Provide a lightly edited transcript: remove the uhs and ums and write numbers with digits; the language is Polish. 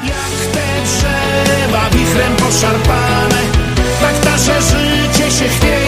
Jak te drzewa wichrem poszarpane, tak nasze życie się chwieje.